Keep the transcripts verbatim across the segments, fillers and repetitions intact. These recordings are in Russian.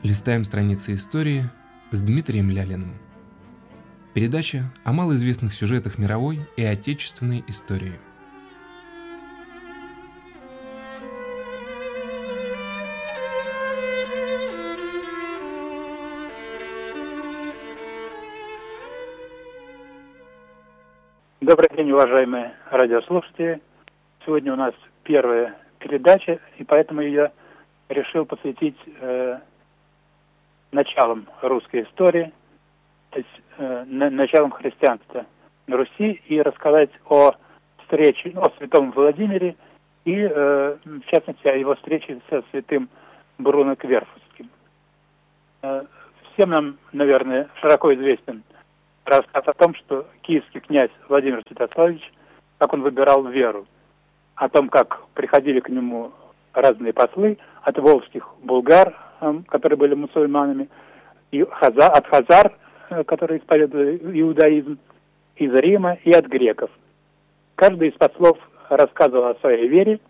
Листаем страницы истории с Дмитрием Лялиным. Передача о малоизвестных сюжетах мировой и отечественной истории. Добрый день, уважаемые радиослушатели. Сегодня у нас первая передача, и поэтому я решил посвятить э, началам русской истории, то есть э, на, началам христианства на Руси, и рассказать о встрече, о святом Владимире и, э, в частности, о его встрече со святым Бруно Кверфурским. Э, всем нам, наверное, широко известен рассказ о том, что киевский князь Владимир Святославич, как он выбирал веру, о том, как приходили к нему разные послы от волжских булгар, которые были мусульманами, и хазар, от хазар, которые исповедовали иудаизм, из Рима и от греков. Каждый из послов рассказывал о своей вере.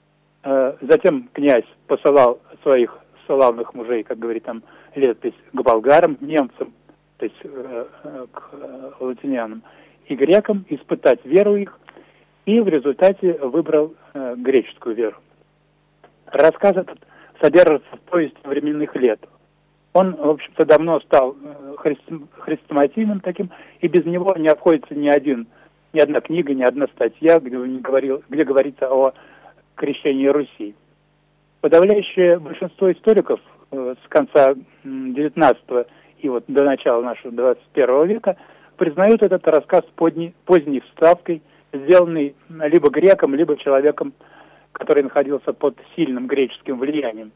Затем князь посылал своих славных мужей, как говорит там летопись, к болгарам, немцам, то есть к латинянам и грекам, испытать веру их, и в результате выбрал греческую веру. Рассказ этот содержится в повести временных лет. Он, в общем-то, давно стал христи- хрестоматийным таким, и без него не обходится ни один, ни одна книга, ни одна статья, где, не говорил, где говорится о крещении Руси. Подавляющее большинство историков э, с конца девятнадцатого и вот до начала нашего двадцать первого века признают этот рассказ поздней, поздней вставкой, сделанный либо греком, либо человеком, который находился под сильным греческим влиянием.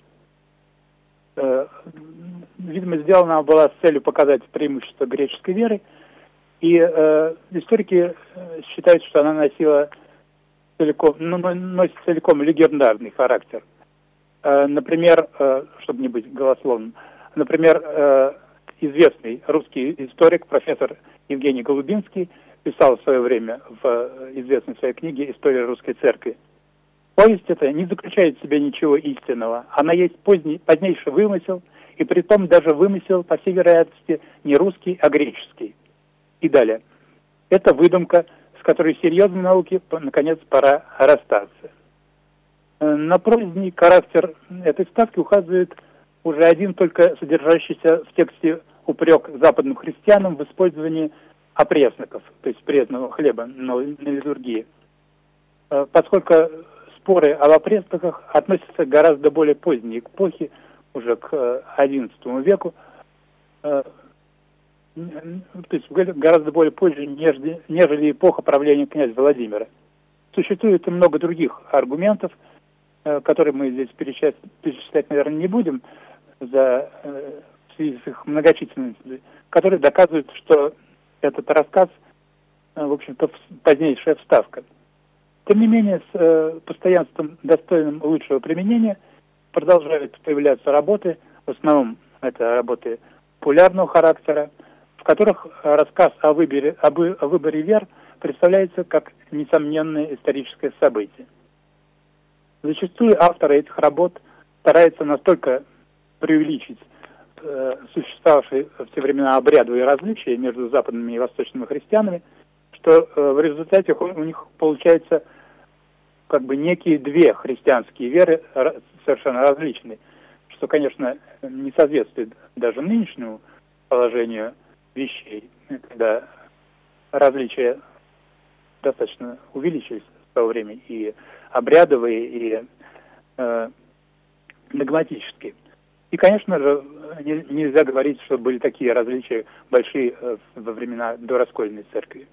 Э, видимо, сделана она была с целью показать преимущество греческой веры, и э, историки считают, что она носила целиком, ну, носит целиком легендарный характер. Э, например, э, чтобы не быть голословным, например, э, известный русский историк, профессор Евгений Голубинский, писал в свое время в известной своей книге «История русской церкви». Повесть эта не заключает в себе ничего истинного. Она есть поздний, позднейший вымысел, и притом даже вымысел, по всей вероятности, не русский, а греческий. И далее. Это выдумка, с которой серьезной науке, наконец, пора расстаться. На поздний характер этой вставки указывает уже один только содержащийся в тексте упрек западным христианам в использовании опресноков, то есть пресного хлеба на, на литургии. Поскольку споры об опресноках относятся к гораздо более поздней эпохе, уже к одиннадцатому веку, то есть гораздо более позже, нежели, нежели эпоха правления князя Владимира. Существует и много других аргументов, которые мы здесь перечислять, перечислять наверное, не будем, за, в связи с их многочисленностью, которые доказывают, что этот рассказ, в общем-то, позднейшая вставка. Тем не менее, с э, постоянством, достойным лучшего применения, продолжают появляться работы, в основном это работы популярного характера, в которых рассказ о выборе, об, о выборе вер представляется как несомненное историческое событие. Зачастую авторы этих работ стараются настолько преувеличить э, существовавшие в те времена обрядовые различия между западными и восточными христианами, что э, в результате у них получается как бы некие две христианские веры совершенно различные, что, конечно, не соответствует даже нынешнему положению вещей, когда различия достаточно увеличились в то время, и обрядовые, и э, догматические. И, конечно же, не, нельзя говорить, что были такие различия большие э, во времена дораскольной церкви.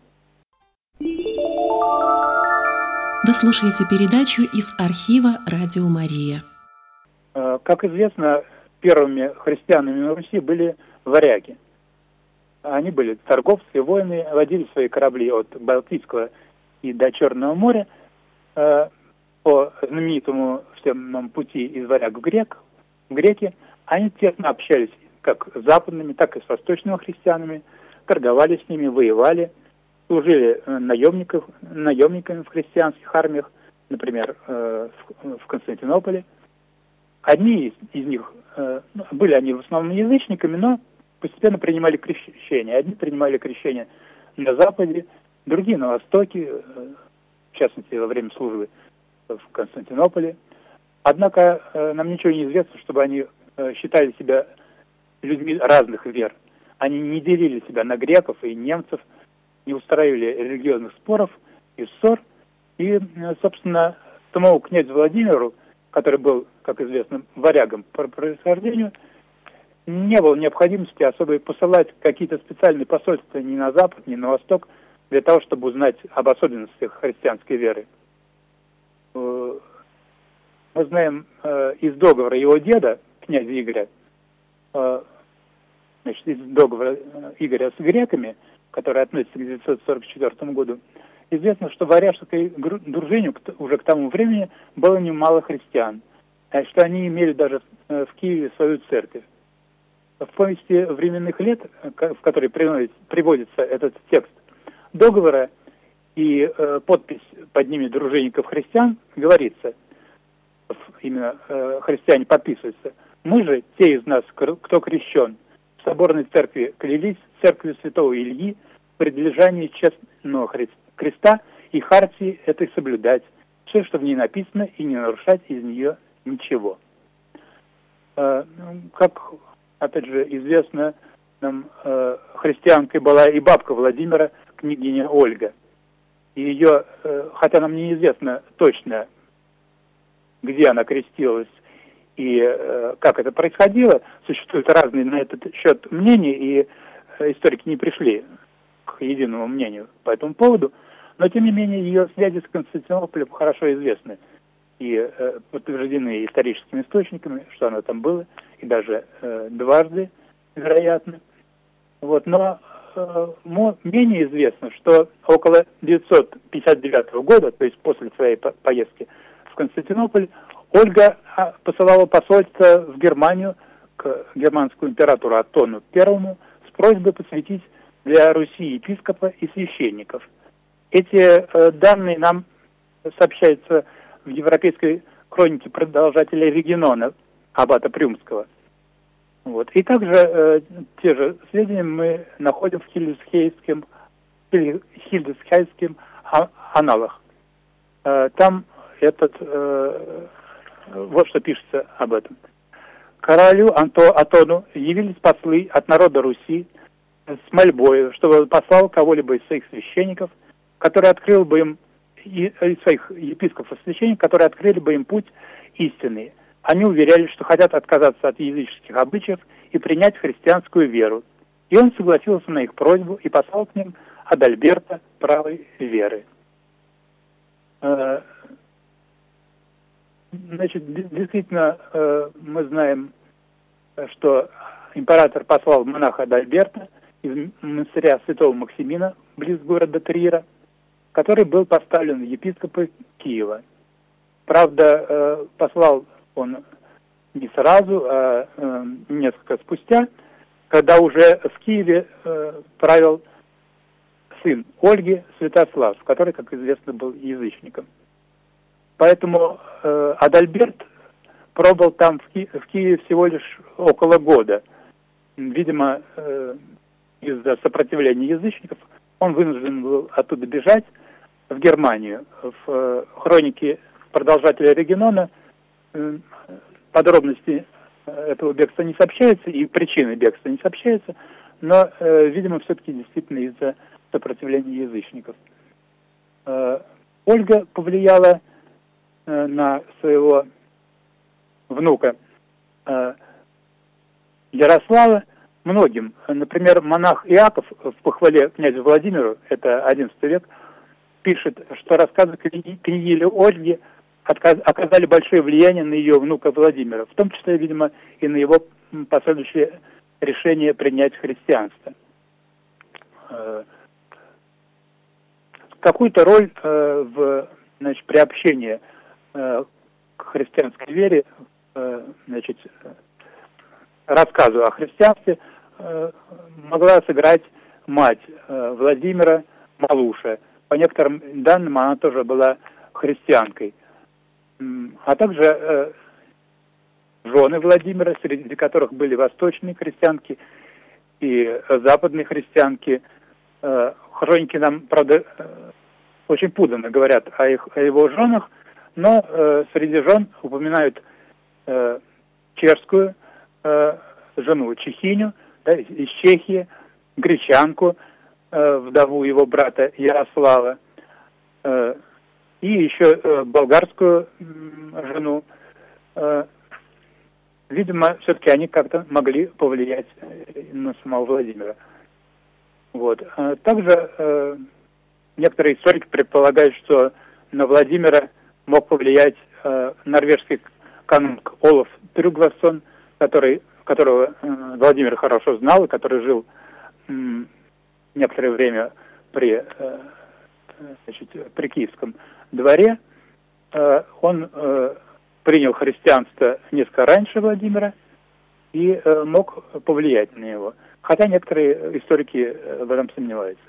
Вы слушаете передачу из архива «Радио Мария». Как известно, первыми христианами на Руси были варяги. Они были торговцы, воины, водили свои корабли от Балтийского и до Черного моря по знаменитому всем пути из варяг в грек, в греки. Они тесно общались как с западными, так и с восточными христианами, торговали с ними, воевали, служили наемников, наемниками в христианских армиях, например, в Константинополе. одни из, из них, э, были они в основном язычниками, но постепенно принимали крещение. Одни принимали крещение на Западе, другие на Востоке, э, в частности, во время службы в Константинополе. Однако э, нам ничего не известно, чтобы они э, считали себя людьми разных вер. Они не делили себя на греков и немцев, не устраивали религиозных споров и ссор. И, собственно, самому князю Владимиру, который был, как известно, варягом по происхождению, не было необходимости особо посылать какие-то специальные посольства ни на Запад, ни на Восток, для того, чтобы узнать об особенностях христианской веры. Мы знаем э, из договора его деда, князя Игоря, э, значит, из договора Игоря с греками, который относится к девятьсот сорок четвёртому году, известно, что в варяжской дружине уже к тому времени было немало христиан, что они имели даже в Киеве свою церковь. В повести временных лет, в которой приводится этот текст договора и э, подпись под ними дружинников христиан, говорится, именно э, христиане подписываются: «Мы же, те из нас, кто крещен, в соборной церкви клялись церкви святого Ильи в предлежании честного креста и хартии этой соблюдать, все, что в ней написано, и не нарушать из нее ничего». Э, как, опять же, известно нам, э, христианкой была и бабка Владимира, княгиня Ольга. И ее, э, хотя нам неизвестно точно, где она крестилась и э, как это происходило, существуют разные на этот счет мнения, и э, историки не пришли к единому мнению по этому поводу, но тем не менее ее связи с Константинополем хорошо известны и э, подтверждены историческими источниками, что она там была, и даже э, дважды, вероятно. Вот, но э, менее известно, что около девятьсот пятьдесят девятого года, то есть после своей по- поездки в Константинополь, Ольга посылала посольство в Германию к германскому императору Аттону Первому с просьбой посвятить для Руси епископа и священников. Эти э, данные нам сообщаются в европейской хронике продолжателя Регинона, аббата Прюмского. Вот. И также э, те же сведения мы находим в хильдесхеймских хильдесхеймских аналах. Э, там этот, э, вот что пишется об этом. Королю Анто, Атону явились послы от народа Руси с мольбой, чтобы послал кого-либо из своих священников, который открыл бы им, и, из своих епископов и священников, которые открыли бы им путь истинный. Они уверяли, что хотят отказаться от языческих обычаев и принять христианскую веру. И он согласился на их просьбу и послал к ним Адальберта правой веры. Значит, действительно, мы знаем, что император послал монаха Адальберта из монастыря святого Максимина, близ города Триера, который был поставлен в епископы Киева. Правда, послал он не сразу, а несколько спустя, когда уже в Киеве правил сын Ольги, Святослав, который, как известно, был язычником. Поэтому э, Адальберт пробыл там в, Ки- в Киеве всего лишь около года. Видимо, э, из-за сопротивления язычников он вынужден был оттуда бежать в Германию. В э, хронике продолжателя Регинона э, подробности этого бегства не сообщаются, и причины бегства не сообщаются, но, э, видимо, все-таки действительно из-за сопротивления язычников. Э, Ольга повлияла на своего внука э, Ярослава многим. Например, монах Иаков в похвале князю Владимиру, это одиннадцатый век, пишет, что рассказы княгини Ольги оказали большое влияние на ее внука Владимира, в том числе, видимо, и на его последующее решение принять христианство. Э, какую-то роль э, в, значит, приобщении к христианской вере, значит, рассказу о христианстве могла сыграть мать Владимира, Малуша. По некоторым данным, она тоже была христианкой. А также жены Владимира, среди которых были восточные христианки и западные христианки. Хроники нам, правда, очень путанно говорят о, их, о его женах, но среди жен упоминают чешскую жену Чехиню, да, из Чехии, гречанку, вдову его брата Ярослава, и еще болгарскую такую жену. Видимо, все-таки они как-то могли повлиять на самого Владимира. Вот. Также некоторые историки предполагают, что на Владимира мог повлиять норвежский канунг Олаф Трюгвасон, который, которого Владимир хорошо знал и который жил некоторое время при, значит, при Киевском дворе. Он принял христианство несколько раньше Владимира и мог повлиять на него. Хотя некоторые историки в этом сомневаются.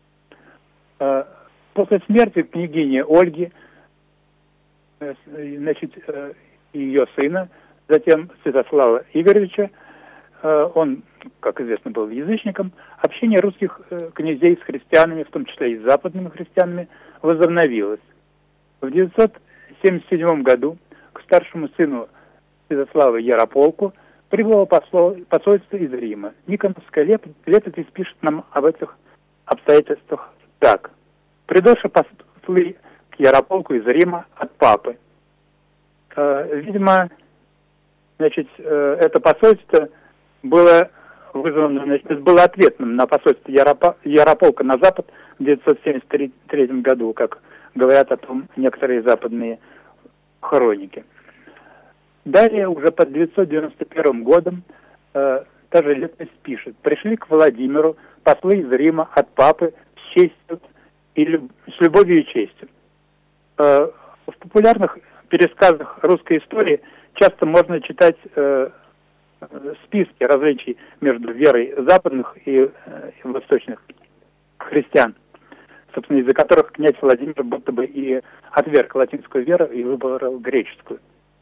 После смерти княгини Ольги, значит, ее сына, затем Святослава Игоревича, он, как известно, был язычником, общение русских князей с христианами, в том числе и с западными христианами, возобновилось. В девятьсот семьдесят седьмом году к старшему сыну Святослава Ярополку прибыло посольство из Рима. Никоновская летопись пишет нам об этих обстоятельствах так. Придоши послы к Ярополку из Рима от папы. Видимо, значит, это посольство было вызвано, значит, было ответным на посольство Ярополка на Запад в девятьсот семьдесят третьем году, как говорят о том некоторые западные хроники. Далее, уже под девятьсот девяносто первым годом, э, та же летопись пишет: пришли к Владимиру послы из Рима от папы с честью и люб... с любовью и честью. Э, в популярных пересказах русской истории часто можно читать э, списки различий между верой западных и, э, и восточных христиан, собственно, из-за которых князь Владимир будто бы и отверг латинскую веру и выбрал греческую.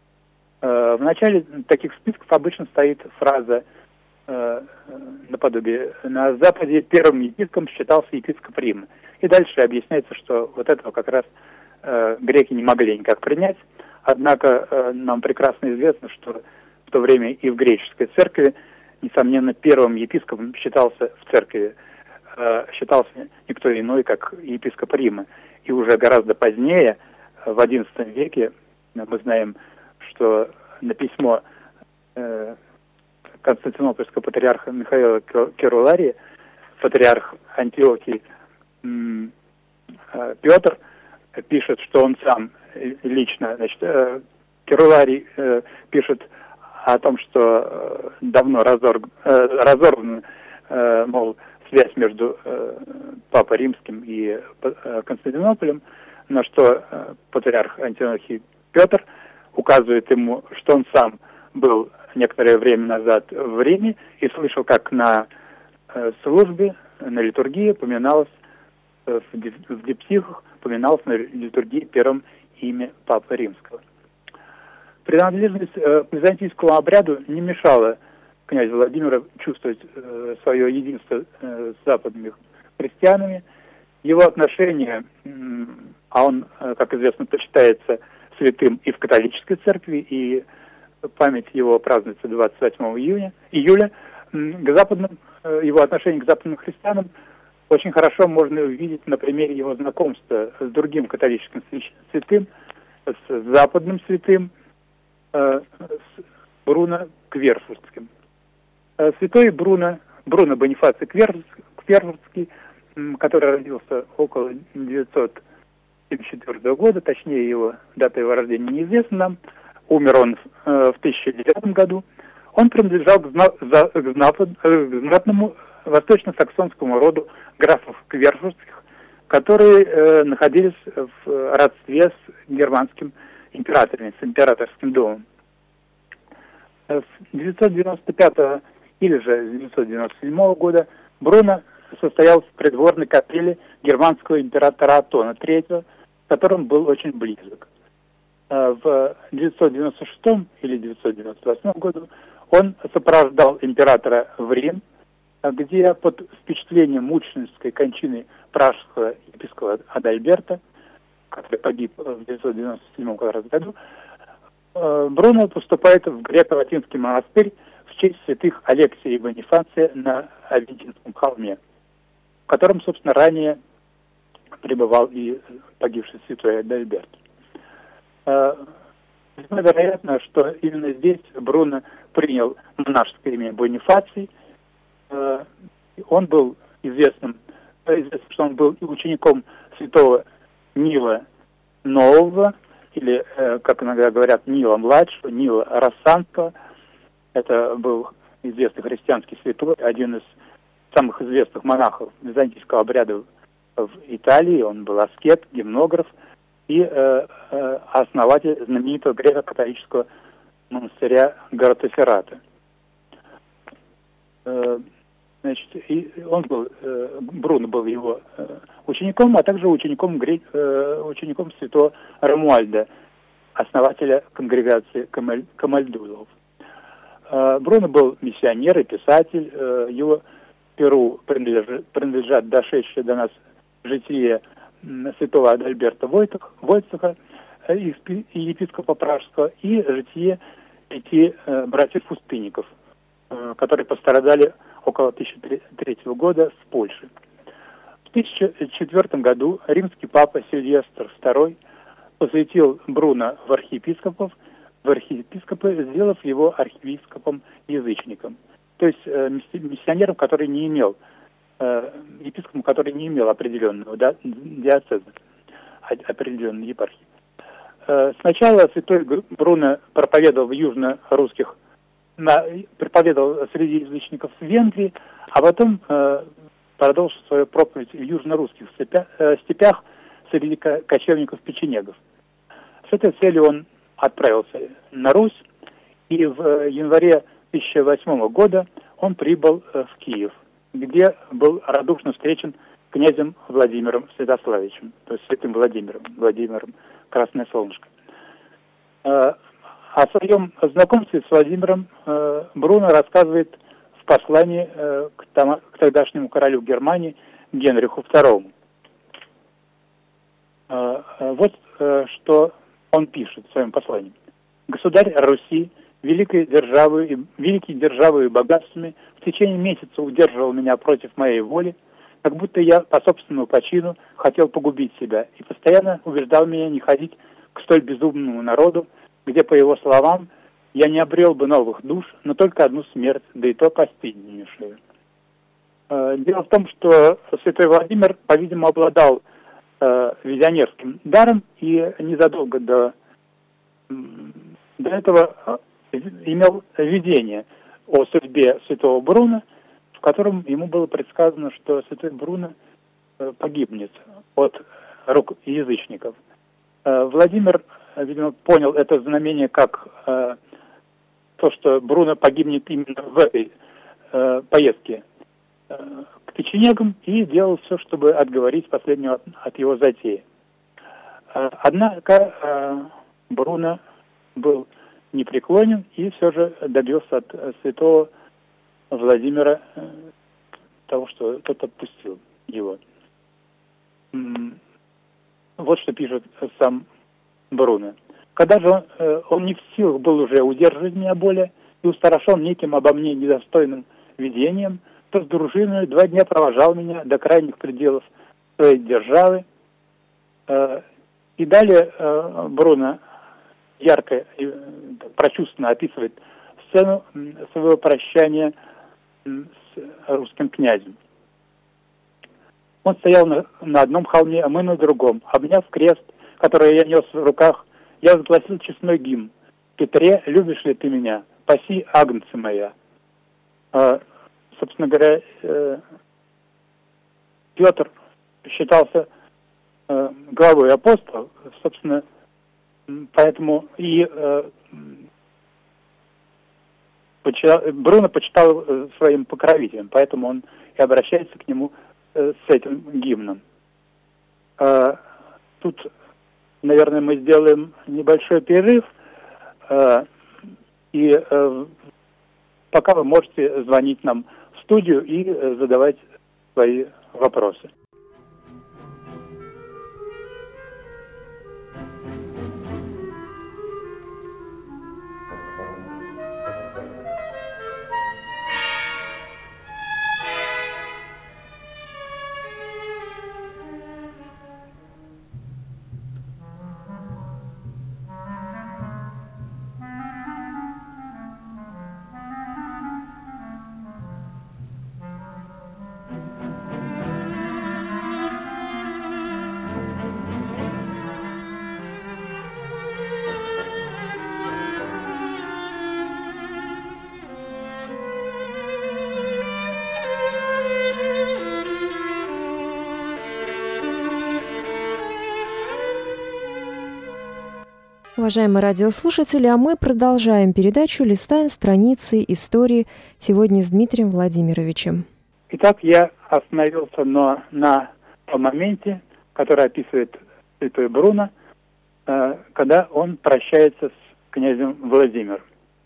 В начале таких списков обычно стоит фраза э, наподобие: на Западе первым епископом считался епископ Рима. И дальше объясняется, что вот этого как раз э, греки не могли никак принять. Однако э, нам прекрасно известно, что в то время и в греческой церкви, несомненно, первым епископом считался в церкви, э, считался никто иной, как епископ Рима. И уже гораздо позднее, в одиннадцатом веке, мы знаем, что на письмо э, константинопольского патриарха Михаила Керулария патриарх Антиохий э, Петр пишет, что он сам лично, значит, э, Керуларий э, пишет о том, что э, давно разор, э, разорвана, э, мол, связь между э, Папой Римским и э, Константинополем, на что э, патриарх Антиохий Петр указывает ему, что он сам был некоторое время назад в Риме и слышал, как на э, службе, на литургии поминалось, э, в диптихах поминалось на литургии первым имя Папы Римского. Принадлежность э, к византийскому обряду не мешала князю Владимиру чувствовать э, свое единство э, с западными христианами. Его отношения, э, а он, э, как известно, почитается святым и в католической церкви, и память его празднуется двадцать восьмого июня, июля, к западным, его отношение к западным христианам очень хорошо можно увидеть на примере его знакомства с другим католическим святым, с западным святым, с Бруно Кверфуртским. Святой Бруно, Бруно Бонифаций Кверфуртский, который родился около девятьсот семьдесят четвёртого года, точнее его дата его рождения неизвестна нам, умер он э, в тысяча девятом году. Он принадлежал к, зна- за, к, знат- к знатному восточно-саксонскому роду графов Кверфуртских, которые э, находились в родстве с германским императором, с императорским домом. С девятьсот девяносто пятого или же с девятьсот девяносто седьмого года Бруно состоял в придворной капелле германского императора Атона третьего, с которым был очень близок. в девятьсот девяносто шестом или девятьсот девяносто восьмом году он сопровождал императора в Рим, где под впечатлением мученической кончины пражского епископа Адальберта, который погиб в девятьсот девяносто седьмом году, Бруно поступает в греко-латинский монастырь в честь святых Алексия и Бонифация на Авентинском холме, в котором, собственно, ранее пребывал и погибший святой Адальберт. Весьма вероятно, что именно здесь Бруно принял монашеское имя Бонифаций. Он был известным, известно, что он был учеником святого Нила Нового, или, как иногда говорят, Нила Младшего, Нила Рассанского. Это был известный христианский святой, один из самых известных монахов византийского обряда в Италии. Он был аскет, гимнограф и э, э, основатель знаменитого греко-католического монастыря Гратоферрата. Э, значит, и он был, э, Бруно был его э, учеником, а также учеником, гре, э, учеником святого Ромуальда, основателя конгрегации Камаль, Камальдулов. Э, Бруно был миссионер и писатель. Э, его перу принадлежат, принадлежат дошедшие до нас житие святого Адальберта Войцеха, епископа Пражского, и житие пяти э, братьев-пустынников, э, которые пострадали около тысяча третьего года в Польше. В тысяча четвёртом году римский папа Сильвестр второй посвятил Бруно в архиепископов, в архиепископы, сделав его архиепископом-язычником, то есть э, миссионером, который не имел епископом, который не имел определенного да, диоцеза, определенной епархии. Сначала святой Бруно проповедовал в южно-русских, на, проповедовал среди язычников в Венгрии, а потом э, продолжил свою проповедь в южно-русских степях, э, степях среди кочевников-печенегов. С этой целью он отправился на Русь, и в январе тысяча восьмого года он прибыл в Киев, где был радушно встречен князем Владимиром Святославичем, то есть святым Владимиром, Владимиром Красное Солнышко. О своем знакомстве с Владимиром Бруно рассказывает в послании к, там, к тогдашнему королю Германии Генриху второму. Вот что он пишет в своем послании. «Государь Руси, великой державой и великий державой и богатствами, в течение месяца удерживал меня против моей воли, как будто я по собственному почину хотел погубить себя, и постоянно убеждал меня не ходить к столь безумному народу, где, по его словам, я не обрел бы новых душ, но только одну смерть, да и то постыднейшую». Дело в том, что святой Владимир, по-видимому, обладал э, визионерским даром, и незадолго до, до этого имел видение о судьбе святого Бруно, в котором ему было предсказано, что святой Бруно погибнет от рук язычников. Владимир, видимо, понял это знамение как то, что Бруно погибнет именно в этой поездке к печенегам, и делал все, чтобы отговорить последнего от, от его затеи. Однако Бруно был непреклонен и все же добился от святого Владимира того, что тот отпустил его. Вот что пишет сам Бруно. «Когда же он, он не в силах был уже удерживать меня более и устрашен неким обо мне недостойным видением, то с дружиной два дня провожал меня до крайних пределов своей державы». И далее Бруно ярко и прочувственно описывает сцену своего прощания с русским князем. Он стоял на, на одном холме, а мы на другом. Обняв крест, который я нес в руках, я возгласил честной гимн. «Петре, любишь ли ты меня? Паси, агнцы моя». А, собственно говоря, э, Петр считался э, главой апостолов, собственно, поэтому и э, почитал, Бруно почитал э, своим покровителем, поэтому он и обращается к нему э, с этим гимном. Э, тут наверное, мы сделаем небольшой перерыв, и пока вы можете звонить нам в студию и задавать свои вопросы. Уважаемые радиослушатели, а мы продолжаем передачу, листаем страницы истории сегодня с Дмитрием Владимировичем. Итак, я остановился на, на том моменте, который описывает святой Бруно, э, когда он прощается с князем Владимиром.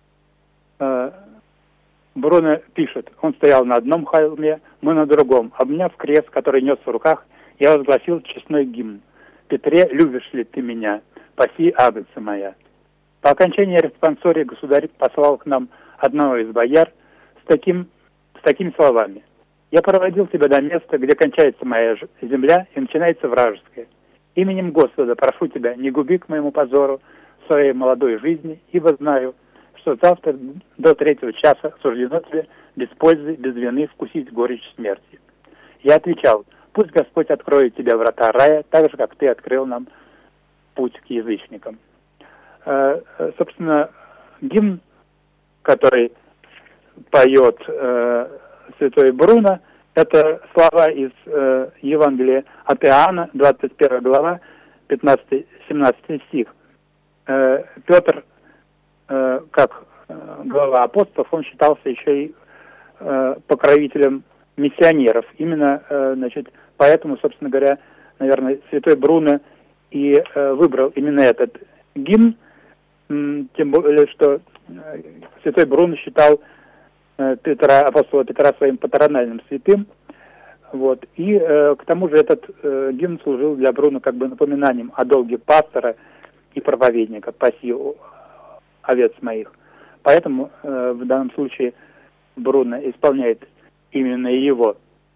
Э, Бруно пишет: он стоял на одном холме, мы на другом. Обняв крест, который нес в руках, я возгласил честной гимн: «Петре, любишь ли ты меня? Спаси, агнца моя». По окончании респонсории государь послал к нам одного из бояр с, таким, с такими словами: «Я проводил тебя до места, где кончается моя земля и начинается вражеская. Именем Господа прошу тебя, не губи к моему позору своей молодой жизни, ибо знаю, что завтра до третьего часа суждено тебе без пользы, без вины вкусить горечь смерти». Я отвечал: «Пусть Господь откроет тебе врата рая, так же, как ты открыл нам путь к язычникам». Э, собственно, гимн, который поет э, святой Бруно, это слова из э, Евангелия от Иоанна, двадцать первая глава, пятнадцатый-семнадцатый стих. Э, Петр, э, как э, глава апостолов, он считался еще и э, покровителем миссионеров. Именно, э, значит, поэтому, собственно говоря, наверное, святой Бруно и э, выбрал именно этот гимн, м, тем более, что э, святой Бруно считал э, Петра, апостола Петра своим патрональным святым, вот, и э, к тому же этот э, гимн служил для Бруно как бы напоминанием о долге пастора и проповедника: «Паси овец моих». Поэтому э, в данном случае Бруно исполняет именно его.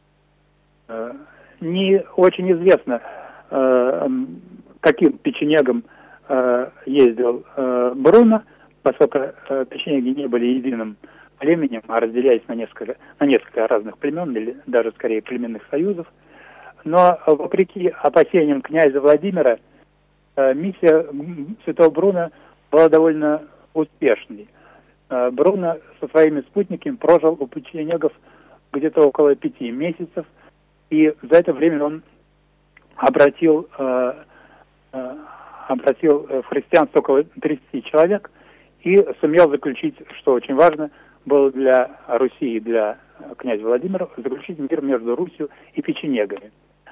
Э, не очень известно, э, каким печенегом э, ездил э, Бруно, поскольку э, печенеги не были единым племенем, а разделялись на несколько, на несколько разных племен, или даже скорее племенных союзов. Но вопреки опасениям князя Владимира, э, миссия святого Бруно была довольно успешной. Э, Бруно со своими спутниками прожил у печенегов где-то около пяти месяцев, и за это время он обратил, э, э, обратил в христианство около тридцати человек и сумел заключить, что очень важно было для Руси и для князя Владимира, заключить мир между Русью и печенегами.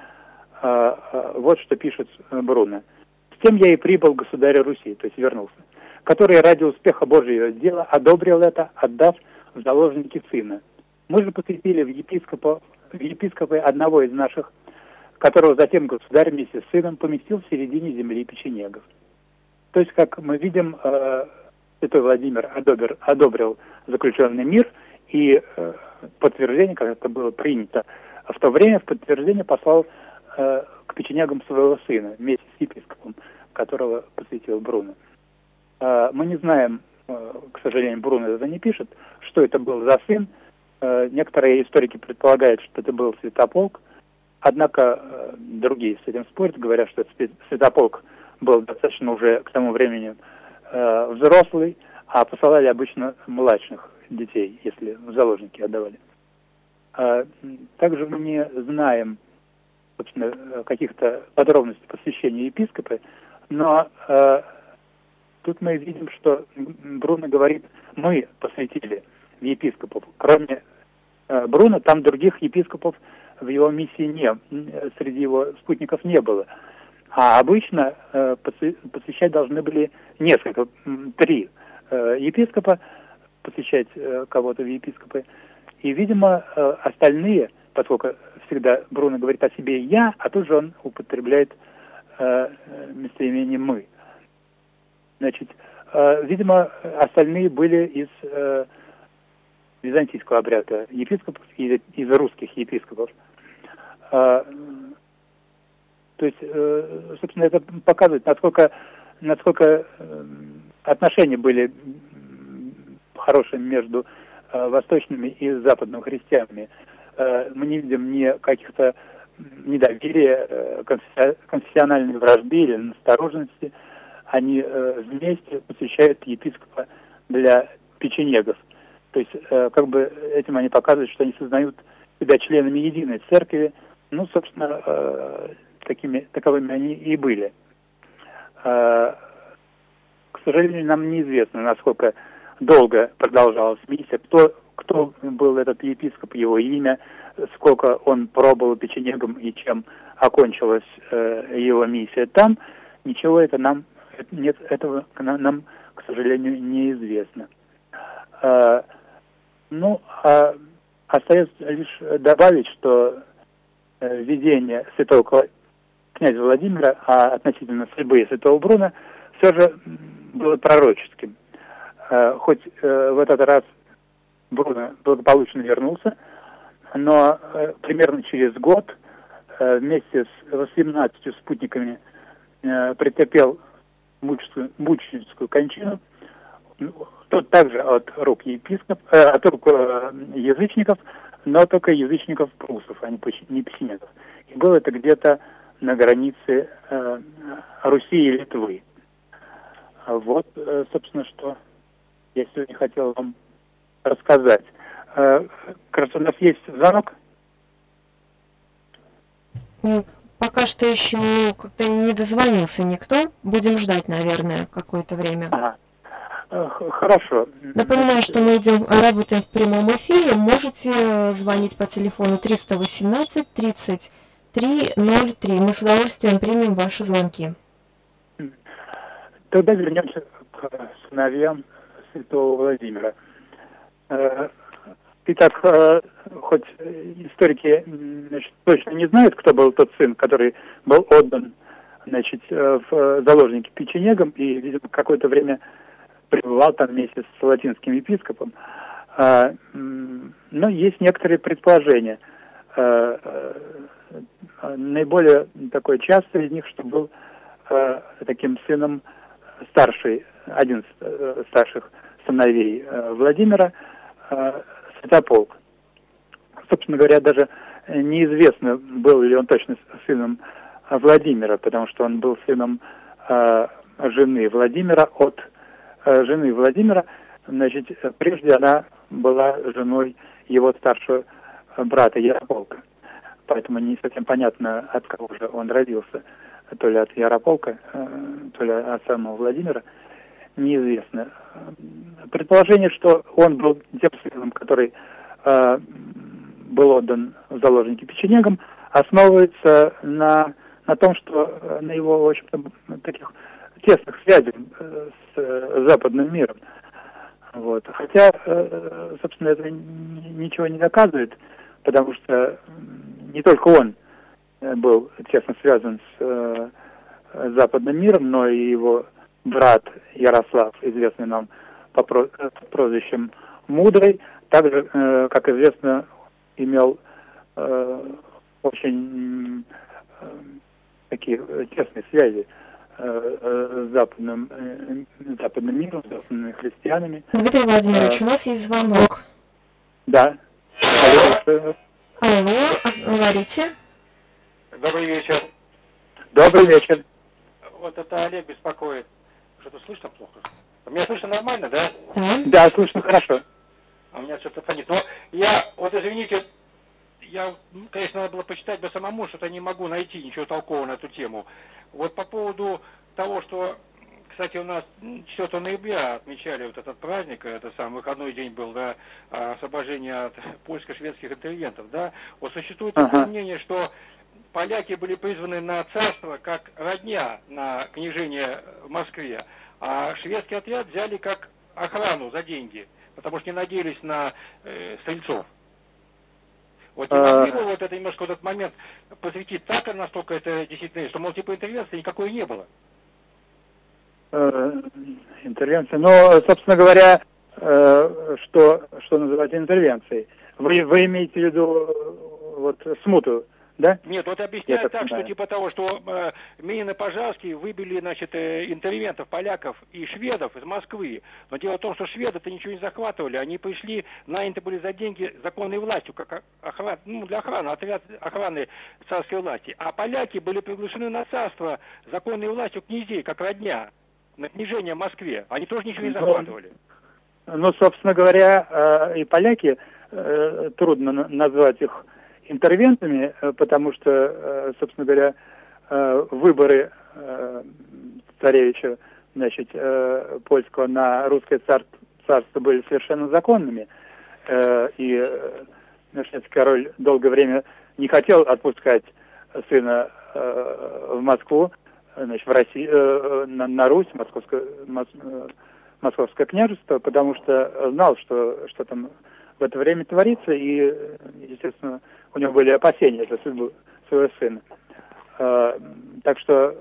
Э, э, вот что пишет Бруно: «С тем я и прибыл к государю Руси», то есть вернулся, «который ради успеха Божьего дела одобрил это, отдав в заложники сына. Мы же посвятили в епископа, в епископы одного из наших, которого затем государь вместе с сыном поместил в середине земли печенегов». То есть, как мы видим, э, святой Владимир одобрил, одобрил заключенный мир, и э, подтверждение, как это было принято в то время, в подтверждение послал э, к печенегам своего сына вместе с епископом, которого посвятил Бруно. Э, мы не знаем, э, к сожалению, Бруно это не пишет, что это был за сын. Некоторые историки предполагают, что это был Святополк, однако э, другие с этим спорят, говорят, что Святополк был достаточно уже к тому времени э, взрослый, а посылали обычно младших детей, если в заложники отдавали. Э, также мы не знаем, собственно, каких-то подробностей посвящения епископа, но э, тут мы видим, что Бруно говорит: «Мы посвятили в епископов». Кроме э, Бруно, там других епископов в его миссии не, среди его спутников не было. А обычно э, посвящать должны были несколько, три э, епископа, посвящать э, кого-то в епископы. И, видимо, э, остальные, поскольку всегда Бруно говорит о себе «я», а тут же он употребляет э, местоимение «мы». Значит, э, видимо, остальные были из э, византийского обряда епископов, из, из русских епископов. Э, то есть, э, собственно, это показывает, насколько, насколько э, отношения были хорошими между э, восточными и западными христианами. Э, мы не видим ни каких-то недоверия, э, конфесси- конфессиональной вражды или настороженности. Они э, вместе посвящают епископа для печенегов. То есть, э, как бы этим они показывают, что они сознают себя членами единой церкви. Ну, собственно, э, такими, таковыми они и были. Э, к сожалению, нам неизвестно, насколько долго продолжалась миссия, кто, кто был этот епископ, его имя, сколько он пробыл печенегом и чем окончилась э, его миссия там. Ничего это нам нет, этого нам, к сожалению, неизвестно. А, ну, а остается лишь добавить, что видение святого князя Владимира, а относительно судьбы святого Бруно, все же было пророческим. А, хоть а, в этот раз Бруно благополучно вернулся, но а, примерно через год а, вместе с восемнадцатью спутниками а, претерпел мученическую, мученическую кончину, тот также от рук епископ, э, от рук э, язычников, но только язычников прусов, а не печенегов. И было это где-то на границе э, Руси и Литвы. Вот, э, собственно, что я сегодня хотел вам рассказать. Э, кажется, у нас есть звонок. Пока что еще как-то не дозвонился никто. Будем ждать, наверное, какое-то время. Ага. Хорошо. Напоминаю, что мы идем, работаем в прямом эфире. Можете звонить по телефону триста восемнадцать тридцать три ноль три. Мы с удовольствием примем ваши звонки. Тогда вернемся к сыновьям святого Владимира. Итак, хоть историки, значит, точно не знают, кто был тот сын, который был отдан, значит, в заложники печенегам и, видимо, какое-то время пребывал там вместе с латинским епископом. Но есть некоторые предположения. Наиболее такое частое из них, что был таким сыном старший, один из старших сыновей Владимира, Святополк. Собственно говоря, даже неизвестно, был ли он точно сыном Владимира, потому что он был сыном э, жены Владимира от э, жены Владимира. Значит, прежде она была женой его старшего брата Ярополка. Поэтому не совсем понятно, от кого же он родился. То ли от Ярополка, э, то ли от самого Владимира. Неизвестно. Предположение, что он был тем сыном, который э, был отдан в заложники печенегам, основывается на, на том, что э, на его, в общем-то, таких тесных связях э, с э, западным миром. Вот. Хотя, э, собственно, это ничего не доказывает, потому что не только он был тесно связан с э, западным миром, но и его брат Ярослав, известный нам по прозвищем Мудрый, также, э, как известно, имел э, очень э, такие тесные связи э, с западным, э, западным миром, с западными христианами. Дмитрий Владимирович, э, у нас есть звонок. Да. Алло, Алло, говорите. Добрый вечер. Добрый вечер. Вот это Олег беспокоит. Что-то слышно плохо? Меня слышно нормально, да? Да. Да, слышно хорошо. А у меня что-то фонит. Но я, вот извините, я, конечно, надо было почитать бы самому, что-то не могу найти ничего толкового на эту тему. Вот по поводу того, что, кстати, у нас четвёртого ноября отмечали вот этот праздник, это сам выходной день был, да, освобождения от польско-шведских интервентов, да. Вот существует такое ага. мнение, что поляки были призваны на царство как родня на княжение в Москве, а шведский отряд взяли как охрану за деньги, потому что не надеялись на э, стрельцов. Вот не могли бы вот это немножко вот этот момент посвятить так, настолько это действительно, что, мол, типа интервенции никакой не было. Интервенция. Но, собственно говоря, что, что называть интервенцией? Вы, вы имеете в виду вот смуту, да? Нет, вот объясняют так, что типа того, что э, Минин и Пожарский выбили, значит, э, интервентов, поляков и шведов из Москвы. Но дело в том, что шведы-то ничего не захватывали. Они пришли, наняты были за деньги законной властью, как охрана, ну, для охраны, отряд охраны царской власти. А поляки были приглашены на царство законной властью князей, как родня, на княжение в Москве. Они тоже ничего не захватывали. Ну, ну собственно говоря, и поляки, трудно назвать их интервентами, потому что, собственно говоря, выборы царевича, значит, польского на русское царство были совершенно законными, и шведский король долгое время не хотел отпускать сына в Москву, значит, в Россию, на, на Русь, Московское, Московское княжество, потому что знал, что, что там в это время творится, и, естественно, у него были опасения за судьбу своего сына. А, так что,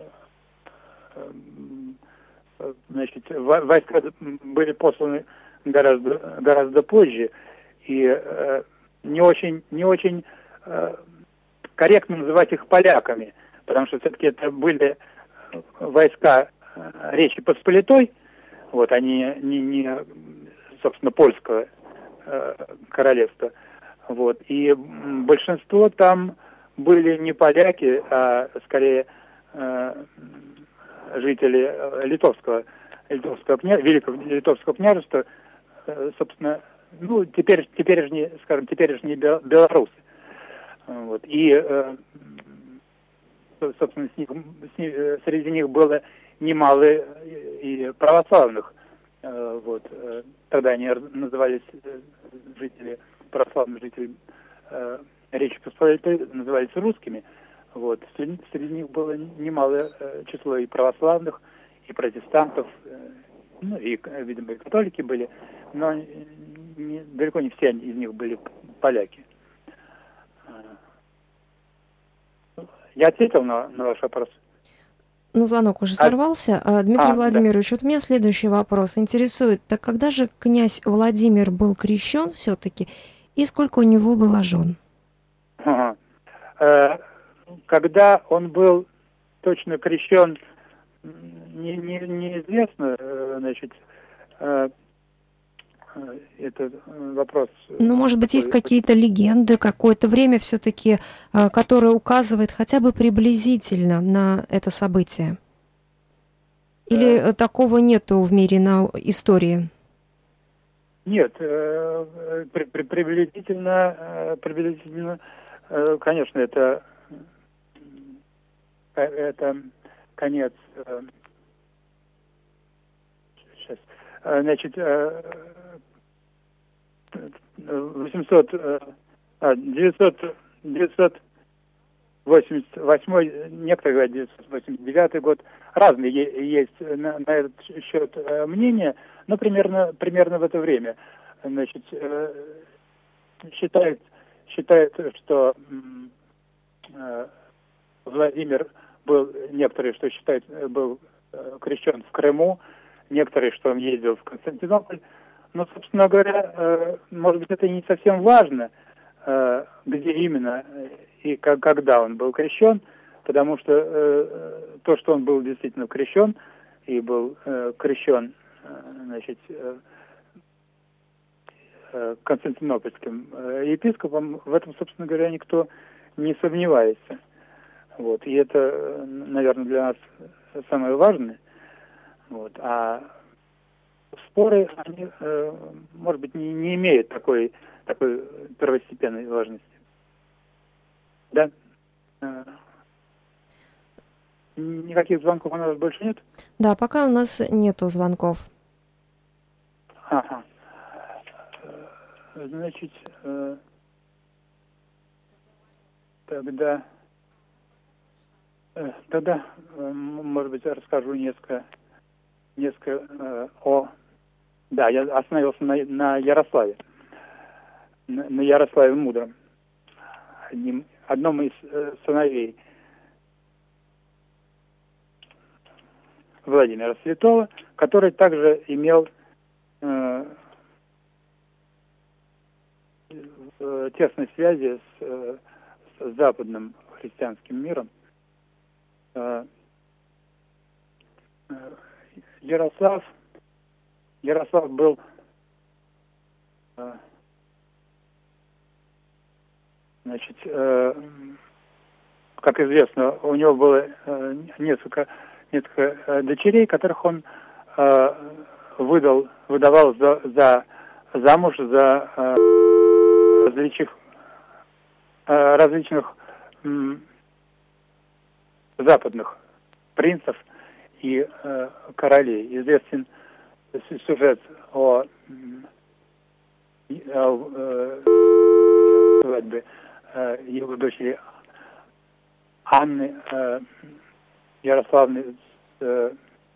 значит, войска были посланы гораздо, гораздо позже, и а, не очень, не очень а, корректно называть их поляками, потому что все-таки это были войска Речи Посполитой, вот они не, не собственно, польского э, королевства, вот, и большинство там были не поляки, а скорее э, жители литовского, литовского кня... Великого Литовского княжества, э, собственно, ну, теперь, теперешние, скажем, теперешние белорусы, вот, и э, собственно, с них, с них, среди них было немало и православных. Вот. Тогда они назывались жители, православные жители Речи Посполитой, назывались русскими. Вот. Среди, среди них было немалое число и православных, и протестантов, ну и, видимо, и католики были, но не, далеко не все из них были поляки. Я ответил на, на ваш вопрос. Ну, звонок уже сорвался. А, Дмитрий а, Владимирович, да. Вот меня следующий вопрос интересует. Так когда же князь Владимир был крещен все-таки, и сколько у него было жен? Ага. Э, когда он был точно крещен, не, не, неизвестно, значит, э, это вопрос... Ну, может быть, есть какие-то легенды, какое-то время все-таки, которое указывает хотя бы приблизительно на это событие? Или а... такого нету в мире на истории? Нет, при, при, приблизительно, приблизительно, конечно, это, это конец... Сейчас. Значит, восемьсот, девятьсот, девятьсот восемьдесят восьмой, некоторые говорят девятьсот восемьдесят девятый год, разные есть на, на этот счет мнения, но примерно, примерно в это время. Значит, считают, считают, что Владимир был, некоторые, что считают, был крещен в Крыму, некоторые, что он ездил в Константинополь. Но, собственно говоря, может быть, это не совсем важно, где именно и когда он был крещен, потому что то, что он был действительно крещен, и был крещен, значит, константинопольским епископом, в этом, собственно говоря, никто не сомневается. Вот. И это, наверное, для нас самое важное. Вот. А споры, они, э, может быть, не, не имеют такой, такой первостепенной важности. Да? Э, никаких звонков у нас больше нет? Да, пока у нас нету звонков. Ага. Значит, э, тогда... Тогда, может быть, расскажу несколько, несколько э, о... Да, я остановился на, на Ярославе, на, на Ярославе Мудром, одним, одном из э, сыновей Владимира Святого, который также имел э, э, тесной связи с, э, с западным христианским миром. Э, э, Ярослав, Ярослав был э, значит, э, как известно, у него было э, несколько несколько э, дочерей, которых он э, выдал, выдавал за, за замуж за э, различных, э, различных э, западных принцев и э, королей. Известен сюжет о, о э, свадьбе э, его дочери Анны э, Ярославны с э,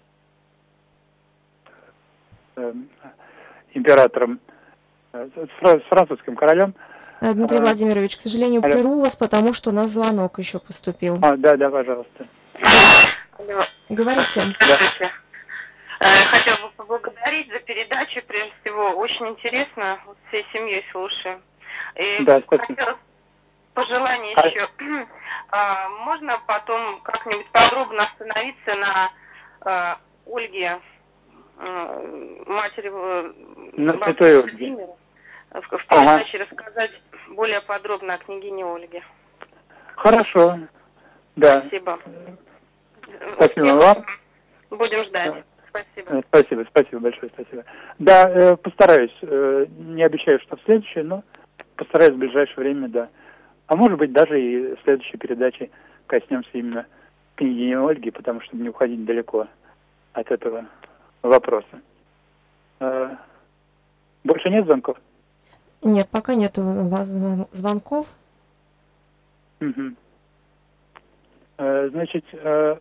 э, императором, э, с французским королем. Дмитрий а, Владимирович, к сожалению, алло. прерву вас, потому что у нас звонок еще поступил. А, да, да, пожалуйста. Алло. Говорите. Здравствуйте. Э, Хотела бы поблагодарить за передачу, прежде всего, очень интересно, вот всей семьей слушаю. И Да, спасибо. хотела пожелание А- еще. А, можно потом как-нибудь подробно остановиться на э, Ольге, э, матери э, На бабушки святой Ольге. Владимира, в, в Ага. передаче рассказать более подробно о княгине Ольге. Хорошо. Да. Спасибо. Спасибо вам. Будем ждать. Спасибо. Э, Спасибо, спасибо большое, спасибо. Да, э, постараюсь. э, Не обещаю, что в следующее, но постараюсь в ближайшее время, да. А может быть, даже и в следующей передаче коснемся именно княгини Ольги, потому что не уходить далеко от этого вопроса. Э, Больше нет звонков? Нет, пока нет у вас звон- звонков. Мгм. Э, Значит, э,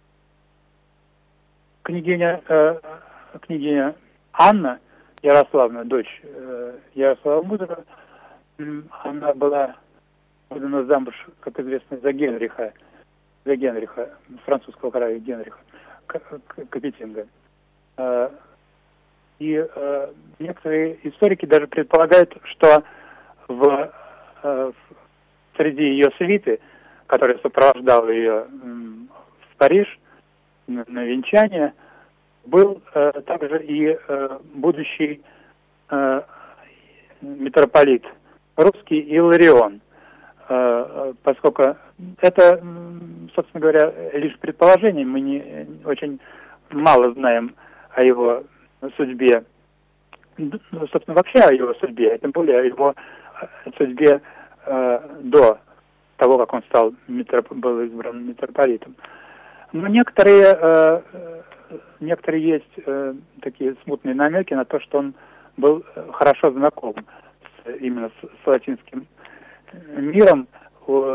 княгиня, э, княгиня Анна Ярославна, дочь э, Ярослава Мудрого, м, она была выдана замуж, как известно, за Генриха, за Генриха, французского короля Генриха К- К- Капетинга. Э, И э, некоторые историки даже предполагают, что в, э, в- среди ее свиты, которая сопровождала ее м, в Париж на, на венчание, был э, также и э, будущий э, митрополит русский Иларион, э, поскольку это, м, собственно говоря, лишь предположение, мы не очень мало знаем о его судьбе, ну, собственно, вообще о его судьбе, а тем более о его э, судьбе э, до того, как он стал митроп... был избран митрополитом. Но некоторые, э, некоторые есть э, такие смутные намеки на то, что он был хорошо знаком с, именно с, с латинским миром. У,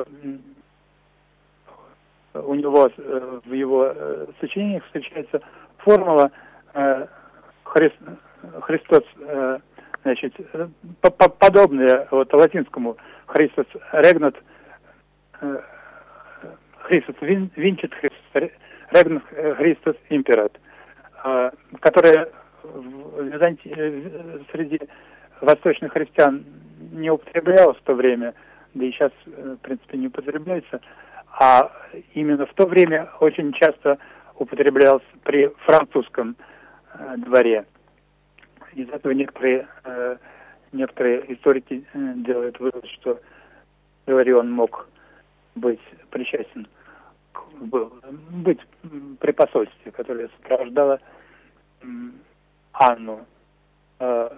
у него э, в его э, сочинениях встречается формула э, Хри... Христос, э, значит, по -по подобная вот латинскому Христос регнат, э, Христос винчит, Христос регнат, Христос императ, э, которая в Византи... среди восточных христиан не употреблялась в то время, да и сейчас, в принципе, не употребляется, а именно в то время очень часто употреблялся при французском э, дворе. Из этого некоторые, э, некоторые историки э, делают вывод, что Иларион мог быть причастен, к, был, быть при посольстве, которое сопровождало э, Анну. Э,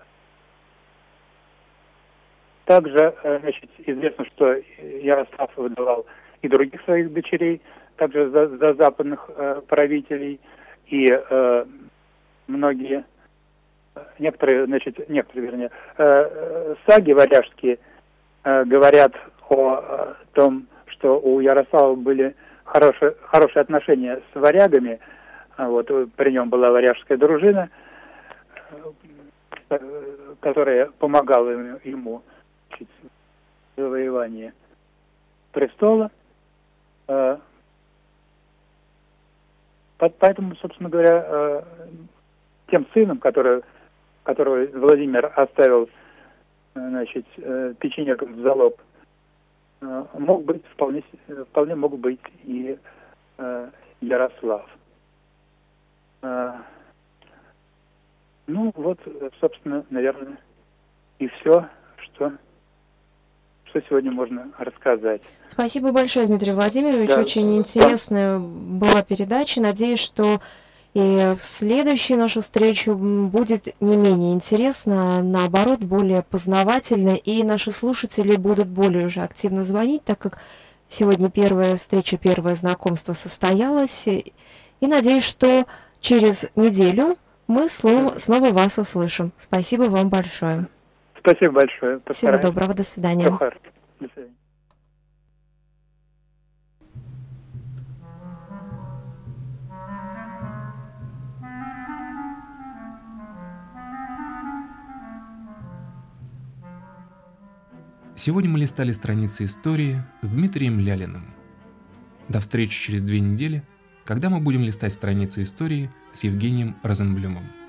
также, э, значит, известно, что Ярослав выдавал и других своих дочерей, также за, за западных э, правителей, и э, многие Некоторые, значит, некоторые, вернее, э, саги варяжские э, говорят о, о том, что у Ярослава были хорошие, хорошие отношения с варягами. Вот, при нем была варяжская дружина, которая помогала ему в завоевании престола. Поэтому, собственно говоря, тем сыном, который, которого Владимир оставил, значит, печенегам в залог, мог быть вполне, вполне мог быть и Ярослав. Ну вот, собственно, наверное, и все, что, что сегодня можно рассказать. Спасибо большое, Дмитрий Владимирович. Да. Очень интересная была передача. Надеюсь, что и в следующую нашу встречу будет не менее интересно, а наоборот, более познавательно, и наши слушатели будут более уже активно звонить, так как сегодня первая встреча, первое знакомство состоялось. И надеюсь, что через неделю мы снова, снова вас услышим. Спасибо вам большое. Спасибо большое. Постараюсь. Всего доброго, до свидания. До свидания. Сегодня мы листали страницы истории с Дмитрием Лялиным. До встречи через две недели, когда мы будем листать страницы истории с Евгением Розенблюмом.